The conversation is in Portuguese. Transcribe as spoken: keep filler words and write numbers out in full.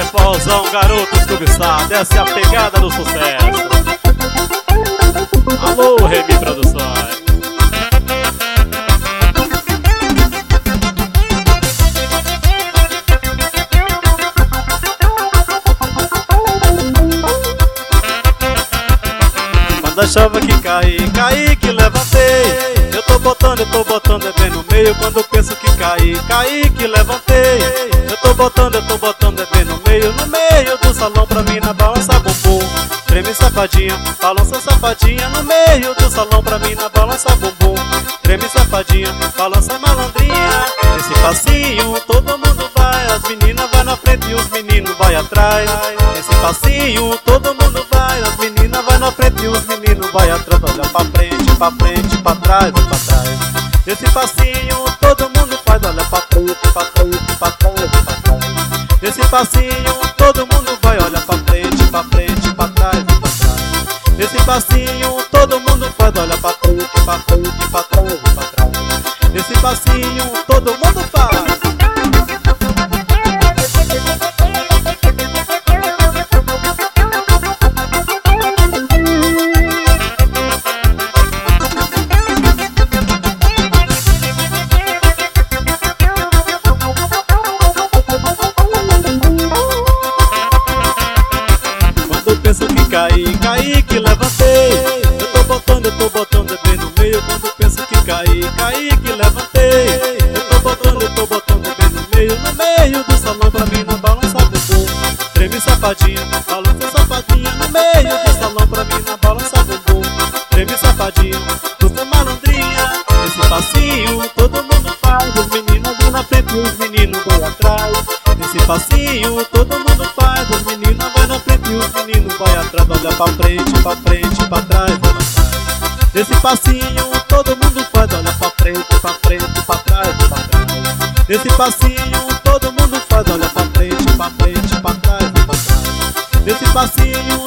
Forrozão, garotos cobiçados, essa é a pegada do sucesso. Alô, Remy Produções. Quando a chuva que cair, cair que levantei. Eu tô botando, eu tô botando é bem no meio. Quando eu penso que cair, cair que levantei. Eu tô botando, eu tô botando é bem no meio. No meio do salão pra mim na balança bumbum. Treme safadinha, balança safadinha. No meio do salão pra mim na balança bumbum. Treme safadinha, balança malandrinha. Esse passinho todo mundo vai. As meninas vai na frente e os meninos vai atrás. Esse passinho todo mundo vai. As meninas vai na frente e os meninos vai atrás. Olha pra frente, pra frente, pra trás, vai pra trás. Esse passinho todo mundo faz. Olha pra frente, pra frente, pra trás, vai pra trás. Esse passinho todo mundo vai. Olha pra frente, pra frente, pra trás, vai pra trás. Esse passinho todo mundo faz. Olha pra frente, pra frente, pra trás, vai pra trás. Esse passinho todo mundo faz. Penso que caí, caí que levantei. Eu tô botando, eu tô botando é bem no meio. Quando penso que caí, caí que levantei. Eu tô botando, eu tô botando é bem no meio. No meio do salão pra mim na balança bumbum. Treme safadinha, balança safadinha. No meio do salão pra mim na balança bumbum. Treme safadinha, tu foi malandrinha. Esse passinho todo mundo faz. Os meninos vão na frente e os meninos vão atrás. Esse passinho todo mundo faz. Os meninos vão na frente e os meninos vai atrás. Olha pra frente, pra frente, pra trás, vai pra trás. Esse passinho todo mundo faz. Olha pra frente, pra frente, pra trás, vai pra trás. Esse passinho todo mundo faz. Olha pra frente, pra frente, pra trás, vai pra trás. Esse passinho